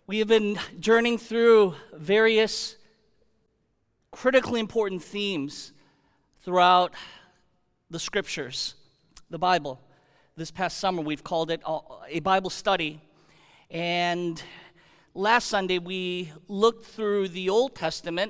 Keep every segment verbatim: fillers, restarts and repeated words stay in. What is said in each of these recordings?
We have been journeying through various critically important themes throughout the scriptures, the Bible. This past summer, we've called it a Bible study. And last Sunday, we looked through the Old Testament,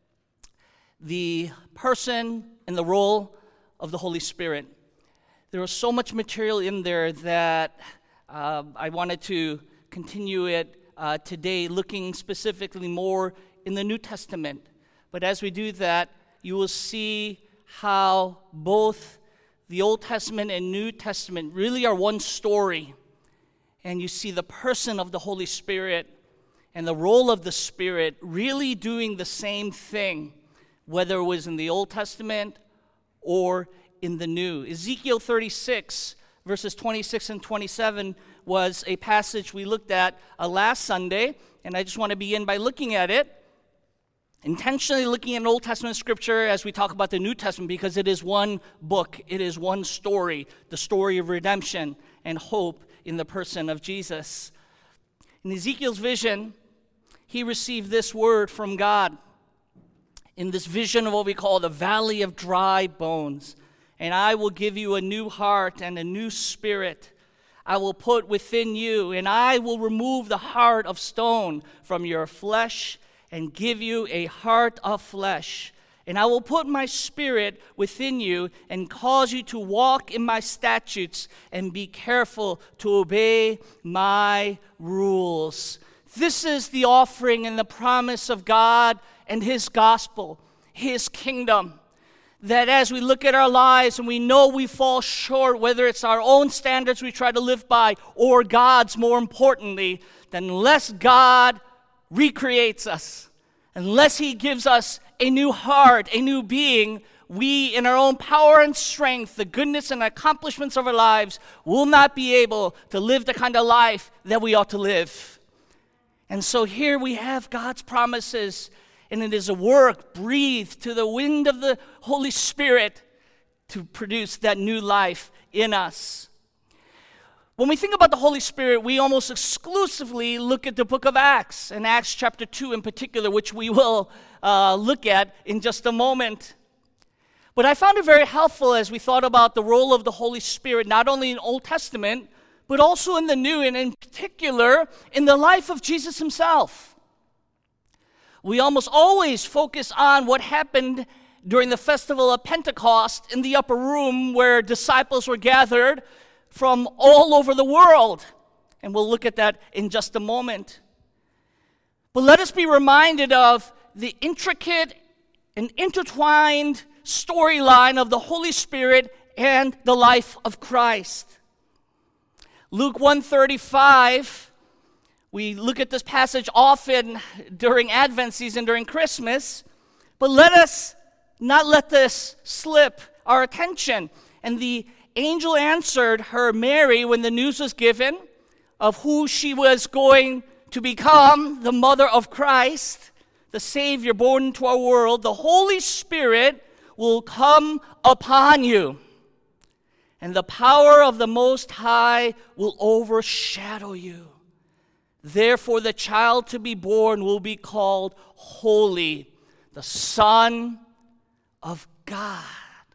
the person and the role of the Holy Spirit. There was so much material in there that uh, I wanted to continue it uh, today, looking specifically more in the New Testament. But as we do that, you will see how both the Old Testament and New Testament really are one story. And you see the person of the Holy Spirit and the role of the Spirit really doing the same thing, whether it was in the Old Testament or in the New. Ezekiel thirty-six, verses twenty-six and twenty-seven was a passage we looked at uh, last Sunday, and I just want to begin by looking at it. Intentionally looking at Old Testament scripture as we talk about the New Testament, because it is one book, it is one story, the story of redemption and hope in the person of Jesus. In Ezekiel's vision, he received this word from God in this vision of what we call the valley of dry bones. And I will give you a new heart and a new spirit I will put within you, and I will remove the heart of stone from your flesh and give you a heart of flesh. And I will put my spirit within you and cause you to walk in my statutes and be careful to obey my rules. This is the offering and the promise of God and His gospel, His kingdom. That as we look at our lives and we know we fall short, whether it's our own standards we try to live by or God's more importantly, then unless God recreates us, unless He gives us a new heart, a new being, we in our own power and strength, the goodness and accomplishments of our lives, will not be able to live the kind of life that we ought to live. And so here we have God's promises, and it is a work breathed to the wind of the Holy Spirit to produce that new life in us. When we think about the Holy Spirit, we almost exclusively look at the book of Acts, and Acts chapter two in particular, which we will uh, look at in just a moment. But I found it very helpful as we thought about the role of the Holy Spirit, not only in Old Testament, but also in the New, and in particular, in the life of Jesus Himself. We almost always focus on what happened during the festival of Pentecost in the upper room where disciples were gathered from all over the world. And we'll look at that in just a moment. But let us be reminded of the intricate and intertwined storyline of the Holy Spirit and the life of Christ. Luke one thirty-five, we look at this passage often during Advent season, during Christmas, but let us not let this slip our attention. And the angel answered her, Mary, when the news was given of who she was going to become, the mother of Christ, the Savior born into our world. The Holy Spirit will come upon you, and the power of the Most High will overshadow you. Therefore, the child to be born will be called Holy, the Son of God.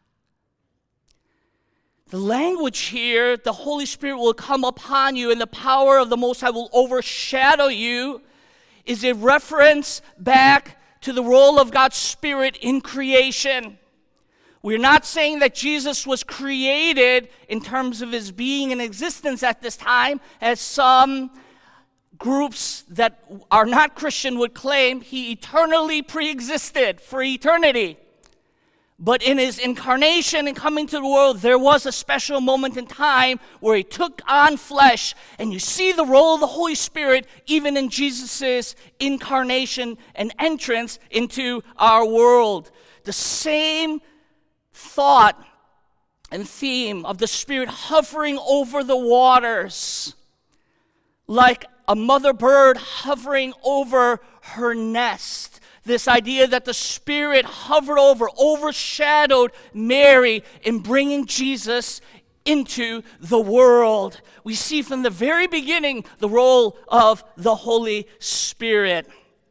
The language here, the Holy Spirit will come upon you and the power of the Most High will overshadow you, is a reference back to the role of God's Spirit in creation. We're not saying that Jesus was created in terms of His being and existence at this time, as some groups that are not Christian would claim. He eternally pre-existed for eternity. But in His incarnation and coming to the world, there was a special moment in time where He took on flesh. And you see the role of the Holy Spirit even in Jesus' incarnation and entrance into our world. The same thought and theme of the Spirit hovering over the waters, like a mother bird hovering over her nest. This idea that the Spirit hovered over, overshadowed Mary in bringing Jesus into the world. We see from the very beginning the role of the Holy Spirit.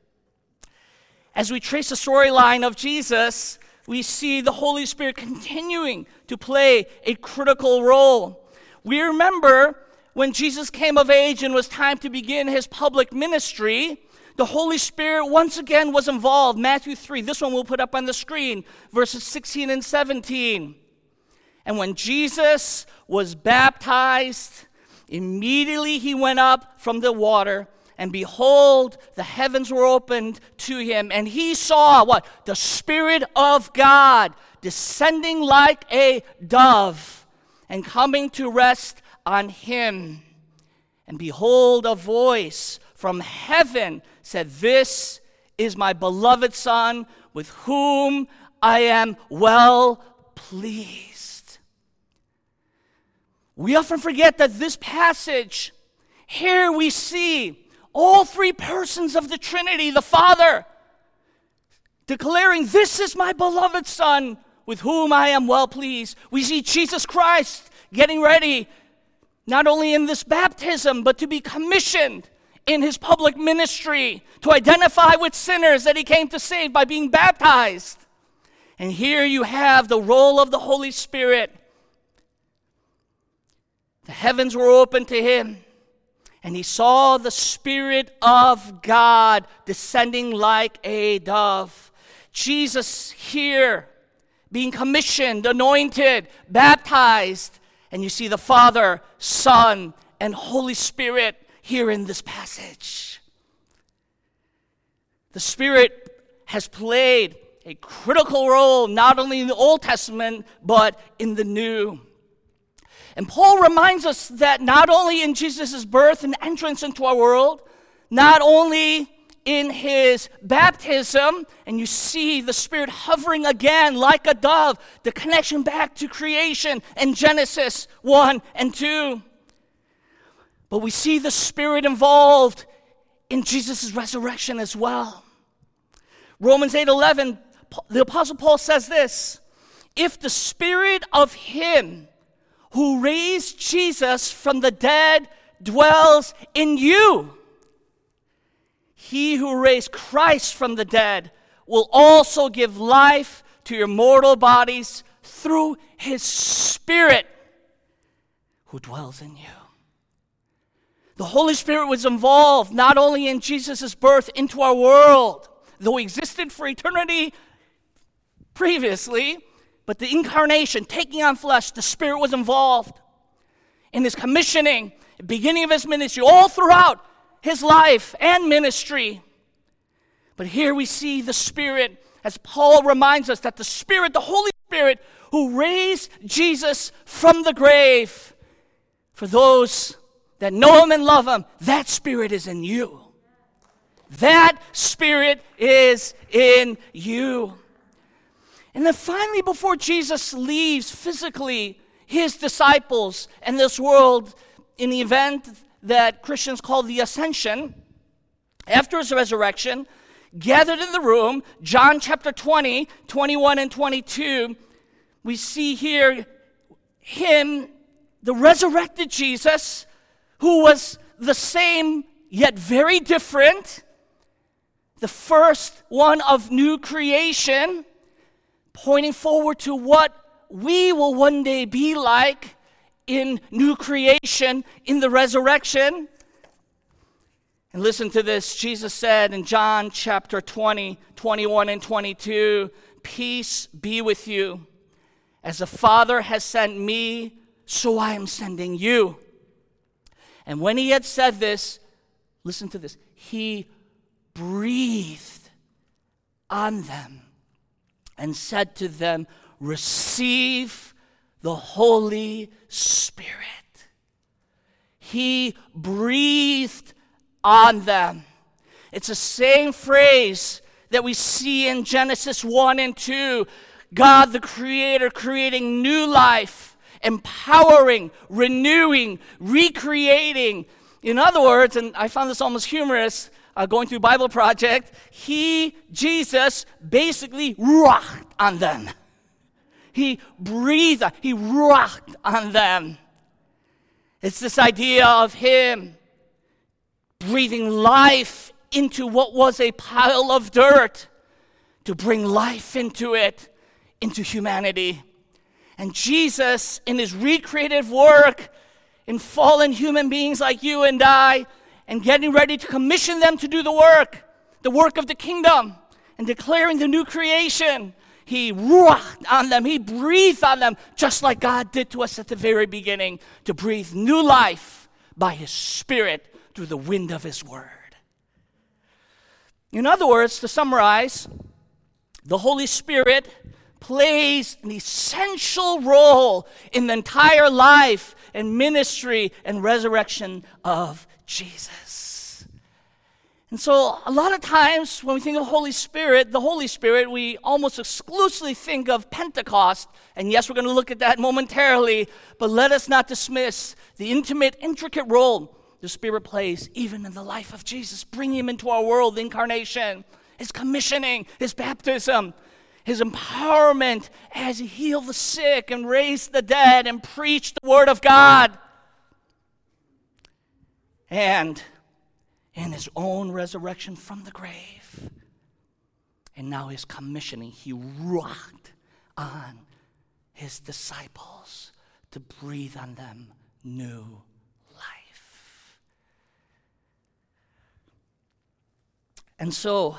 As we trace the storyline of Jesus, we see the Holy Spirit continuing to play a critical role. We remember when Jesus came of age and was time to begin his public ministry, the Holy Spirit once again was involved. Matthew three, this one we'll put up on the screen, verses sixteen and seventeen. And when Jesus was baptized, immediately he went up from the water, and behold, the heavens were opened to him, and he saw what? The Spirit of God descending like a dove and coming to rest on him. And behold, a voice from heaven said, "This is my beloved Son, with whom I am well pleased." We often forget that this passage, here we see all three persons of the Trinity, the Father, declaring, "This is my beloved Son, with whom I am well pleased." We see Jesus Christ getting ready, not only in this baptism, but to be commissioned in his public ministry, to identify with sinners that he came to save by being baptized. And here you have the role of the Holy Spirit. The heavens were opened to him, and he saw the Spirit of God descending like a dove. Jesus here being commissioned, anointed, baptized, and you see the Father, Son, and Holy Spirit here in this passage. The Spirit has played a critical role not only in the Old Testament, but in the New. And Paul reminds us that not only in Jesus' birth and entrance into our world, not only in his baptism, and you see the Spirit hovering again like a dove, the connection back to creation in Genesis one and two. But we see the Spirit involved in Jesus' resurrection as well. Romans eight eleven, the Apostle Paul says this, "If the Spirit of him who raised Jesus from the dead dwells in you, he who raised Christ from the dead will also give life to your mortal bodies through his Spirit who dwells in you." The Holy Spirit was involved not only in Jesus' birth into our world, though he existed for eternity previously, but the incarnation, taking on flesh, the Spirit was involved in his commissioning, beginning of his ministry, all throughout his life and ministry. But here we see the Spirit, as Paul reminds us, that the Spirit, the Holy Spirit, who raised Jesus from the grave, for those that know him and love him, that Spirit is in you. That Spirit is in you. And then finally, before Jesus leaves physically his disciples and this world in the event that Christians call the Ascension, after his resurrection, gathered in the room, John chapter twenty, twenty-one and twenty-two, we see here him, the resurrected Jesus, who was the same yet very different, the first one of new creation, pointing forward to what we will one day be like in new creation, in the resurrection. And listen to this. Jesus said in John chapter twenty, twenty-one and twenty-two, "Peace be with you. As the Father has sent me, so I am sending you." And when he had said this, listen to this, he breathed on them and said to them, "Receive the Holy Spirit." He breathed on them. It's the same phrase that we see in Genesis one and two. God the Creator creating new life, empowering, renewing, recreating. In other words, and I found this almost humorous, uh, going through Bible Project, he, Jesus, basically ruached on them. He breathed, he rocked on them. It's this idea of him breathing life into what was a pile of dirt, to bring life into it, into humanity. And Jesus, in his recreative work, in fallen human beings like you and I, and getting ready to commission them to do the work, the work of the kingdom, and declaring the new creation, he ruached on them, he breathed on them, just like God did to us at the very beginning, to breathe new life by his Spirit through the wind of his word. In other words, to summarize, the Holy Spirit plays an essential role in the entire life and ministry and resurrection of Jesus. And so a lot of times when we think of Holy Spirit, the Holy Spirit, we almost exclusively think of Pentecost. And yes, we're going to look at that momentarily, but let us not dismiss the intimate, intricate role the Spirit plays even in the life of Jesus, bringing him into our world, the incarnation, his commissioning, his baptism, his empowerment as he healed the sick and raised the dead and preached the word of God. And in his own resurrection from the grave. And now his commissioning, he rocked on his disciples to breathe on them new life. And so,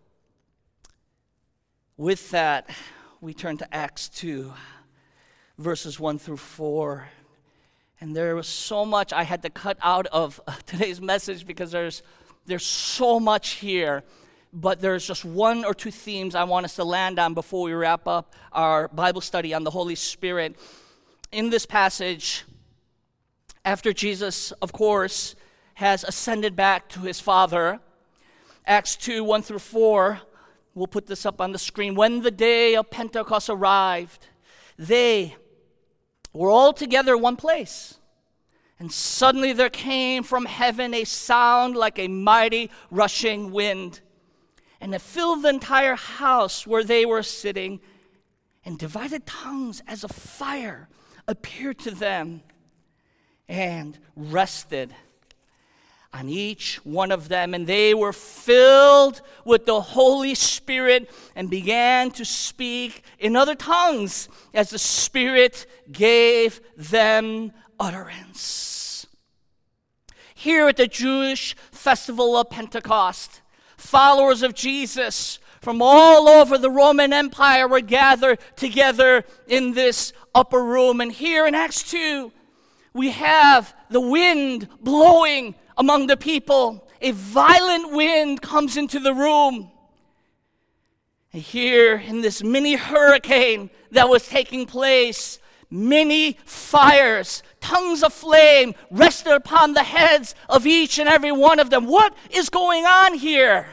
with that, we turn to Acts two, verses one through four. And there was so much I had to cut out of today's message because there's there's so much here. But there's just one or two themes I want us to land on before we wrap up our Bible study on the Holy Spirit. In this passage, after Jesus, of course, has ascended back to his Father, Acts two, one through four, we'll put this up on the screen. When the day of Pentecost arrived, they were all together in one place. And suddenly there came from heaven a sound like a mighty rushing wind. And it filled the entire house where they were sitting. And divided tongues as of fire appeared to them and rested on each one of them, and they were filled with the Holy Spirit and began to speak in other tongues as the Spirit gave them utterance. Here at the Jewish festival of Pentecost, followers of Jesus from all over the Roman Empire were gathered together in this upper room. And here in Acts two, we have the wind blowing among the people. A violent wind comes into the room. And here in this mini hurricane that was taking place, many fires, tongues of flame rested upon the heads of each and every one of them. What is going on here?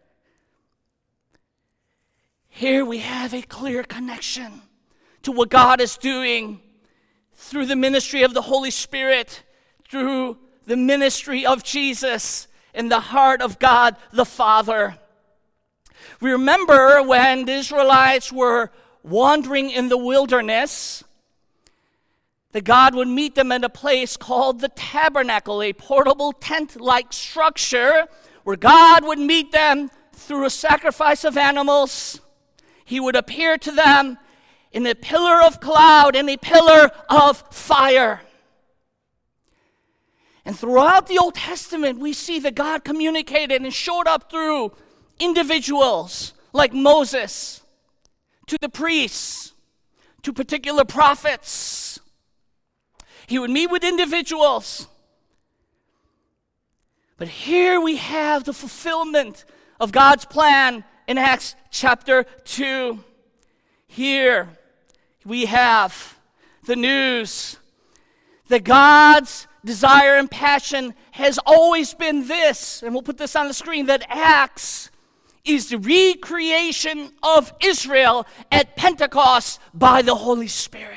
Here we have a clear connection to what God is doing through the ministry of the Holy Spirit, through the ministry of Jesus in the heart of God the Father. We remember when the Israelites were wandering in the wilderness, that God would meet them at a place called the tabernacle, a portable tent-like structure where God would meet them through a sacrifice of animals. He would appear to them in a pillar of cloud and a pillar of fire. And throughout the Old Testament, we see that God communicated and showed up through individuals like Moses, to the priests, to particular prophets. He would meet with individuals. But here we have the fulfillment of God's plan in Acts chapter two. Here we have the news that God's desire and passion has always been this, and we'll put this on the screen, that Acts is the recreation of Israel at Pentecost by the Holy Spirit.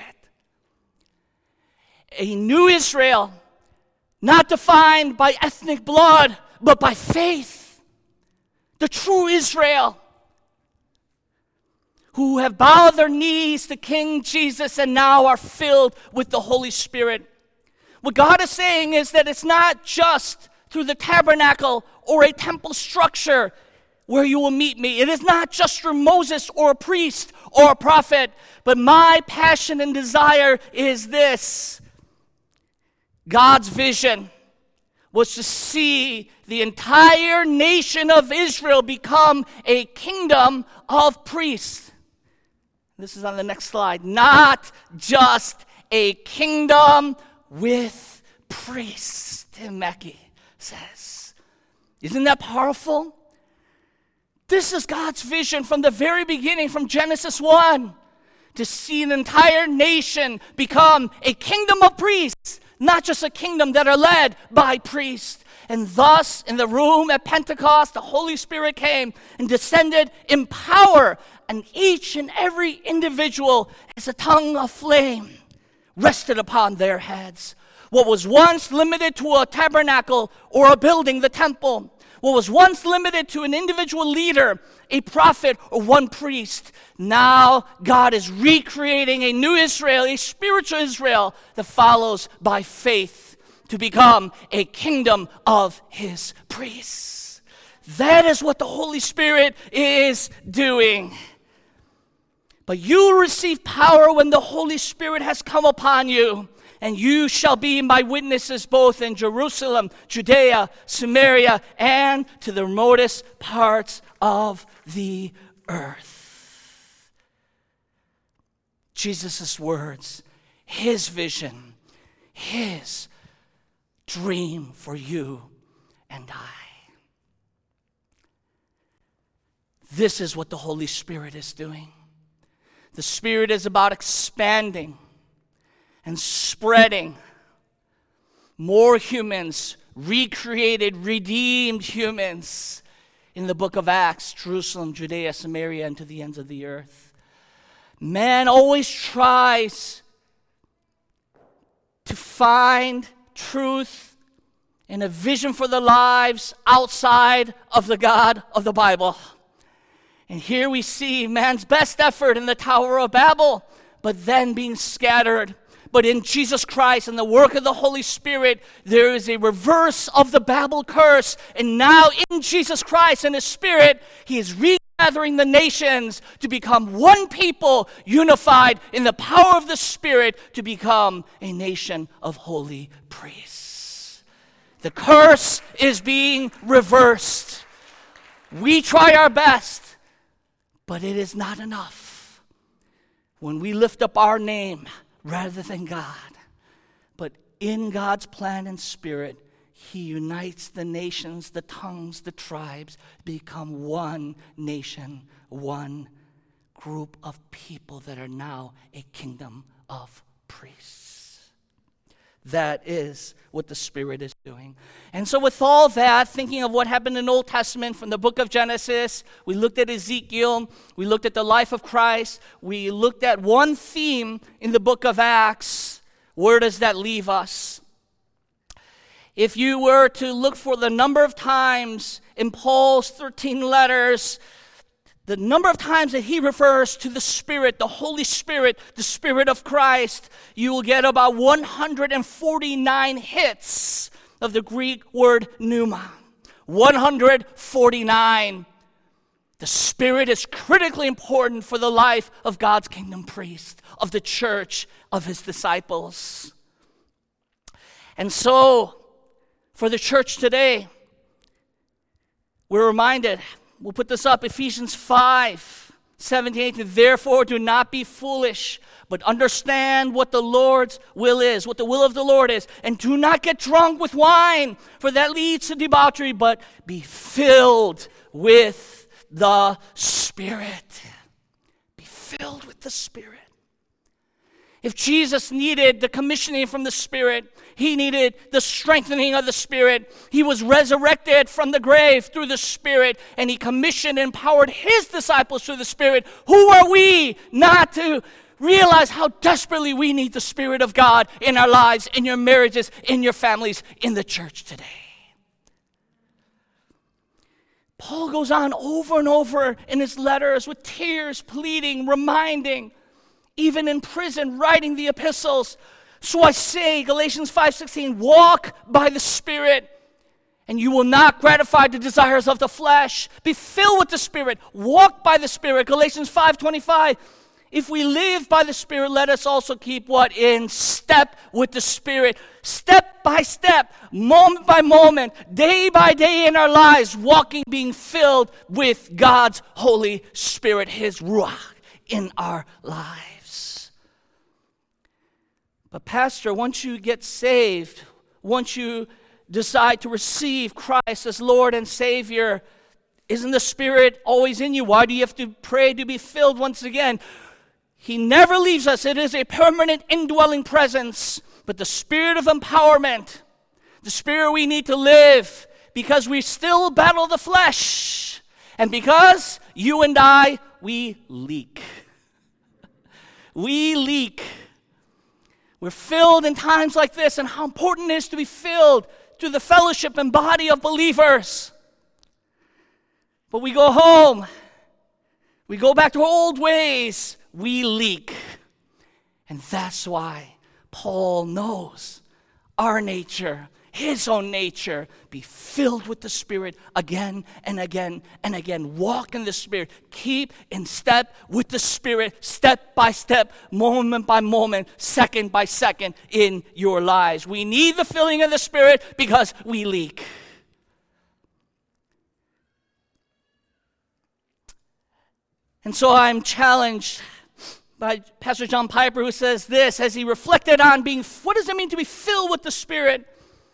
A new Israel, not defined by ethnic blood, but by faith. The true Israel, who have bowed their knees to King Jesus and now are filled with the Holy Spirit. What God is saying is that it's not just through the tabernacle or a temple structure where you will meet me. It is not just through Moses or a priest or a prophet, but my passion and desire is this. God's vision was to see the entire nation of Israel become a kingdom of priests. This is on the next slide. Not just a kingdom with priests, Tim Mackey says. Isn't that powerful? This is God's vision from the very beginning, from Genesis one, to see an entire nation become a kingdom of priests, not just a kingdom that are led by priests. And thus, in the room at Pentecost, the Holy Spirit came and descended in power, and each and every individual, as a tongue of flame, rested upon their heads. What was once limited to a tabernacle or a building, the temple, what was once limited to an individual leader, a prophet, or one priest, now God is recreating a new Israel, a spiritual Israel that follows by faith to become a kingdom of his priests. That is what the Holy Spirit is doing. But you will receive power when the Holy Spirit has come upon you, and you shall be my witnesses both in Jerusalem, Judea, Samaria, and to the remotest parts of the earth. Jesus' words, his vision, his dream for you and I. This is what the Holy Spirit is doing. The Spirit is about expanding and spreading more humans, recreated, redeemed humans in the book of Acts, Jerusalem, Judea, Samaria, and to the ends of the earth. Man always tries to find truth and a vision for their lives outside of the God of the Bible. And here we see man's best effort in the Tower of Babel, but then being scattered. But in Jesus Christ and the work of the Holy Spirit, there is a reverse of the Babel curse. And now in Jesus Christ and his Spirit, he is regathering the nations to become one people, unified in the power of the Spirit to become a nation of holy priests. The curse is being reversed. We try our best, but it is not enough. When we lift up our name rather than God, but in God's plan and Spirit, he unites the nations, the tongues, the tribes, become one nation, one group of people that are now a kingdom of priests. That is what the Spirit is doing. And so with all that, thinking of what happened in the Old Testament from the book of Genesis, we looked at Ezekiel, we looked at the life of Christ, we looked at one theme in the book of Acts. Where does that leave us? If you were to look for the number of times in Paul's thirteen letters, the number of times that he refers to the Spirit, the Holy Spirit, the Spirit of Christ, you will get about one hundred forty-nine hits of the Greek word pneuma. one hundred forty-nine. The Spirit is critically important for the life of God's kingdom priest, of the church, of his disciples. And so, for the church today, we're reminded, we'll put this up, Ephesians five, seventeen, therefore do not be foolish, but understand what the Lord's will is, what the will of the Lord is, and do not get drunk with wine, for that leads to debauchery, but be filled with the Spirit. Be filled with the Spirit. If Jesus needed the commissioning from the Spirit, he needed the strengthening of the Spirit. He was resurrected from the grave through the Spirit, and he commissioned and empowered his disciples through the Spirit. Who are we not to realize how desperately we need the Spirit of God in our lives, in your marriages, in your families, in the church today? Paul goes on over and over in his letters with tears, pleading, reminding, even in prison, writing the epistles. So I say, Galatians five sixteen, walk by the Spirit, and you will not gratify the desires of the flesh. Be filled with the Spirit. Walk by the Spirit. Galatians five twenty-five. If we live by the Spirit, let us also keep what? In step with the Spirit. Step by step, moment by moment, day by day in our lives, walking, being filled with God's Holy Spirit, His Ruach in our lives. But Pastor, once you get saved, once you decide to receive Christ as Lord and Savior, isn't the Spirit always in you? Why do you have to pray to be filled once again? He never leaves us. It is a permanent indwelling presence. But the Spirit of empowerment, the Spirit we need to live, because we still battle the flesh. And because you and I, we leak. We leak. We're filled in times like this, and how important it is to be filled through the fellowship and body of believers. But we go home. We go back to our old ways. We leak. And that's why Paul knows our nature, his own nature. Be filled with the Spirit again and again and again. Walk in the Spirit. Keep in step with the Spirit, step by step, moment by moment, second by second in your lives. We need the filling of the Spirit because we leak. And so I'm challenged by Pastor John Piper, who says this as he reflected on being, what does it mean to be filled with the Spirit?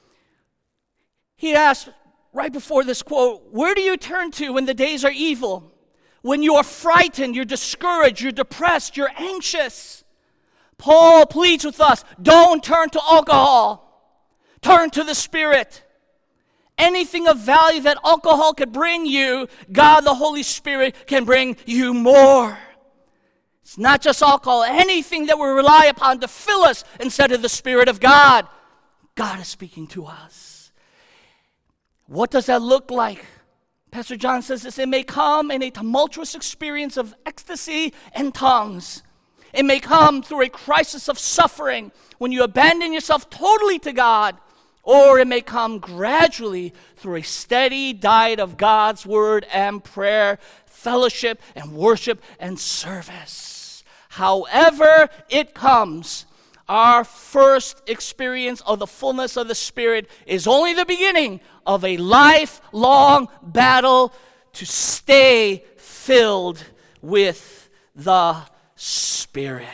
He asked right before this quote, where do you turn to when the days are evil? When you are frightened, you're discouraged, you're depressed, you're anxious. Paul pleads with us, don't turn to alcohol. Turn to the Spirit. Anything of value that alcohol could bring you, God the Holy Spirit can bring you more. It's not just alcohol, anything that we rely upon to fill us instead of the Spirit of God. God is speaking to us. What does that look like? Pastor John says this, it may come in a tumultuous experience of ecstasy and tongues. It may come through a crisis of suffering when you abandon yourself totally to God. Or it may come gradually through a steady diet of God's word and prayer, fellowship and worship and service. However it comes, our first experience of the fullness of the Spirit is only the beginning of a lifelong battle to stay filled with the Spirit.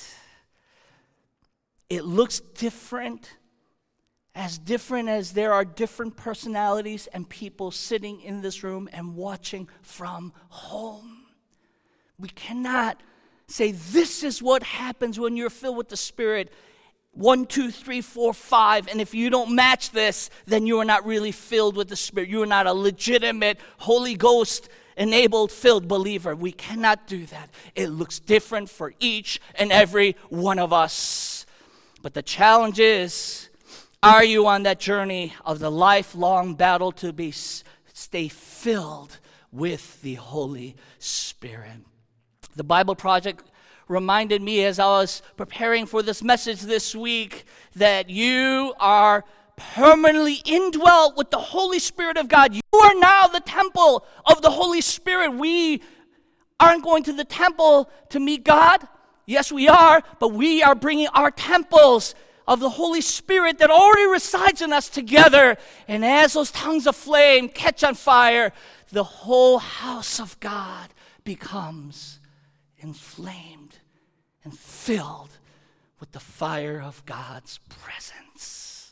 It looks different. As different as there are different personalities and people sitting in this room and watching from home. We cannot say this is what happens when you're filled with the Spirit. One, two, three, four, five. And if you don't match this, then you are not really filled with the Spirit. You are not a legitimate Holy Ghost enabled, filled believer. We cannot do that. It looks different for each and every one of us. But the challenge is, are you on that journey of the lifelong battle to be stay filled with the Holy Spirit? The Bible Project reminded me as I was preparing for this message this week that you are permanently indwelt with the Holy Spirit of God. You are now the temple of the Holy Spirit. We aren't going to the temple to meet God. Yes, we are, but we are bringing our temples of the Holy Spirit that already resides in us together. And as those tongues of flame catch on fire, the whole house of God becomes inflamed and filled with the fire of God's presence.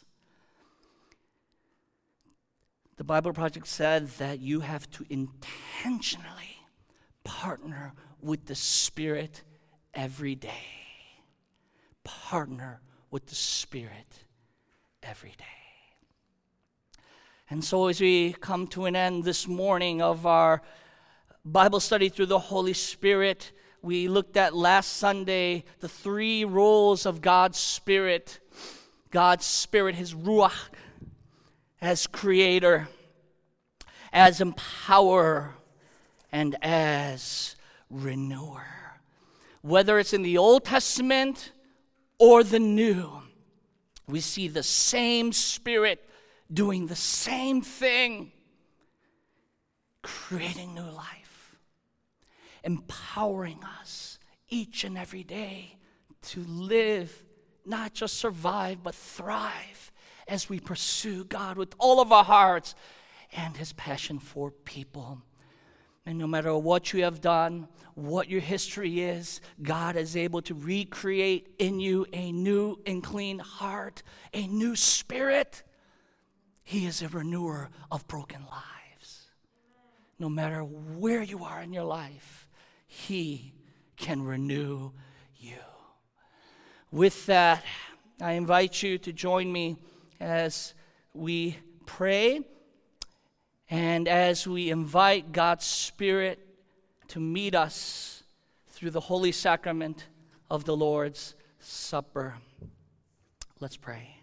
The Bible Project said that you have to intentionally partner with the Spirit every day. Partner with the Spirit every day. And so as we come to an end this morning of our Bible study through the Holy Spirit, we looked at last Sunday the three roles of God's Spirit. God's Spirit, His Ruach, as Creator. as empowerer, and as renewer. Whether it's in the Old Testament or the New, we see the same Spirit doing the same thing, creating new life, empowering us each and every day to live, not just survive, but thrive as we pursue God with all of our hearts and His passion for people. And no matter what you have done, what your history is, God is able to recreate in you a new and clean heart, a new spirit. He is a renewer of broken lives. No matter where you are in your life, He can renew you. With that, I invite you to join me as we pray and as we invite God's Spirit to meet us through the holy sacrament of the Lord's Supper. Let's pray.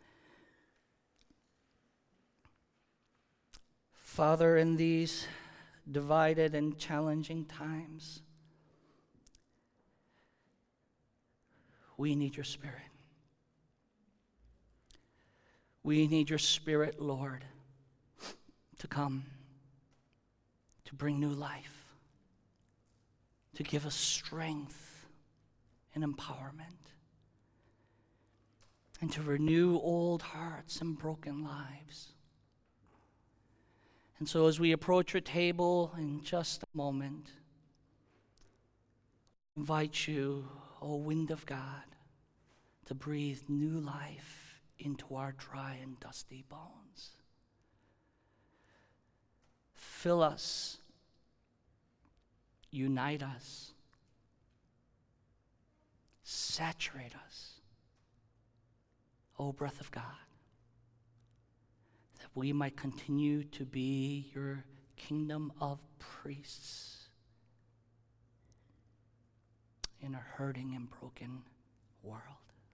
Father, in these divided and challenging times, we need your Spirit. We need your Spirit, Lord, to come, to bring new life, to give us strength and empowerment, and to renew old hearts and broken lives. And so as we approach your table in just a moment, I invite you, O wind of God, to breathe new life into our dry and dusty bones. Fill us, unite us, saturate us, O breath of God, that we might continue to be your kingdom of priests in a hurting and broken world.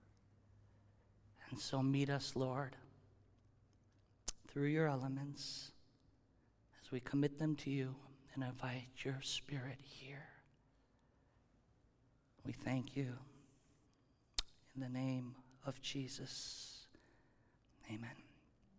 And so meet us, Lord, through your elements as we commit them to you and invite your Spirit here. We thank you. In the name of Jesus, amen.